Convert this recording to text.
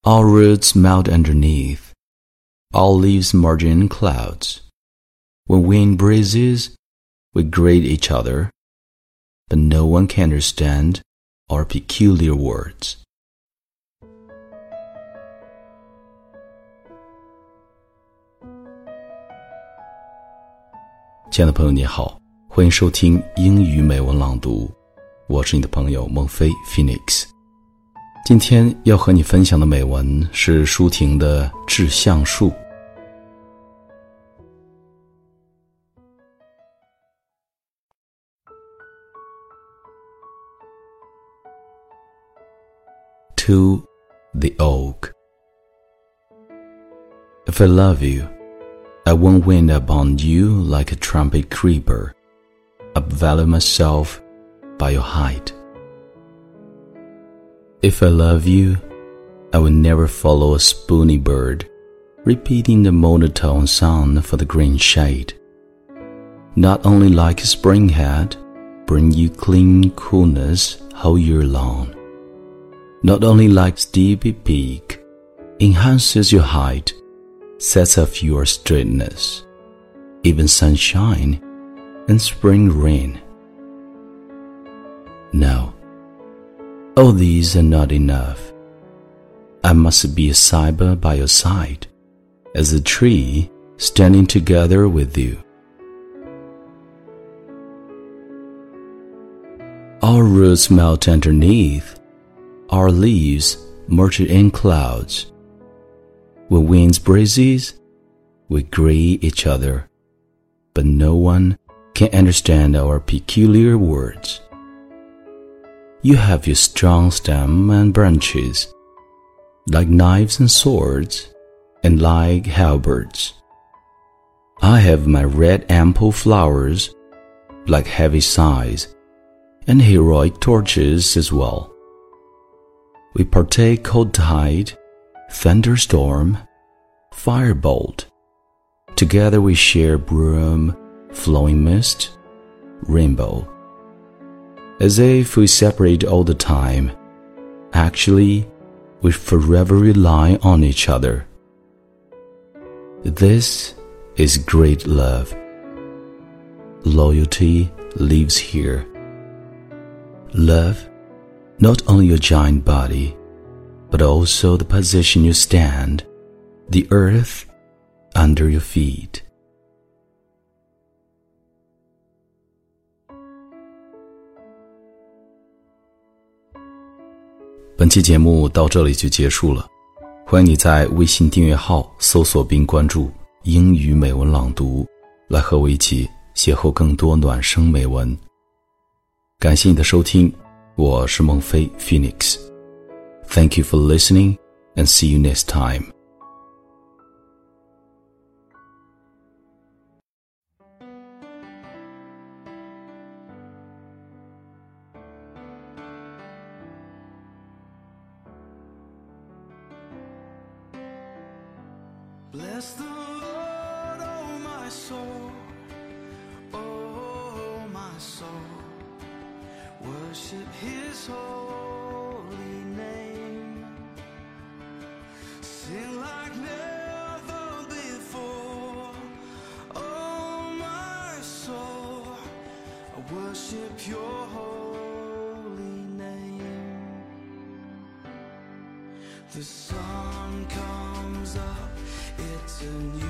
All roots melt underneath, all leaves merge in clouds. When wind breezes, we greet each other, but no one can understand our peculiar words. 亲爱的朋友你好，欢迎收听英语美文朗读，我是你的朋友孟非 Phoenix。 今天要和你分享的美文是舒婷的《致橡树》。To the oak. If I love you, I won't wind upon you like a trumpet creeper, upvalue myself by your height. If I love you, I will never follow a spoony bird, repeating the monotone sound for the green shade. Not only like a spring head, bring you clean coolness whole year long. Not only like steepy peak, enhances your height, sets off your straightness, even sunshine and spring rain. No, all these are not enough. I must be a cyber by your side, as a tree standing together with you. Our roots melt underneath, our leaves merge in clouds. When winds breezes, we greet each other, but no one can understand our peculiar words. You have your strong stem and branches, like knives and swords, and like halberds. I have my red ample flowers, like heavy sighs, and heroic torches as well. We partake cold tide, thunderstorm, firebolt. Together we share broom, flowing mist, rainbow. As if we separate all the time, actually we forever rely on each other. This is great love. Loyalty lives here. Love, not only your giant body, but also the position you stand, the earth under your feet. 本期节目到这里就结束了，欢迎你在微信订阅号搜索并关注英语美文朗读，来和我一起邂逅更多暖声美文。感谢你的收听，我是孟非 Phoenix。Thank you for listening and see you next time. Bless the Lord, oh my soul, oh my soul, worship His holy name. Sing like never before, oh my soul, I worship your holy name. The sun comes up, it's a new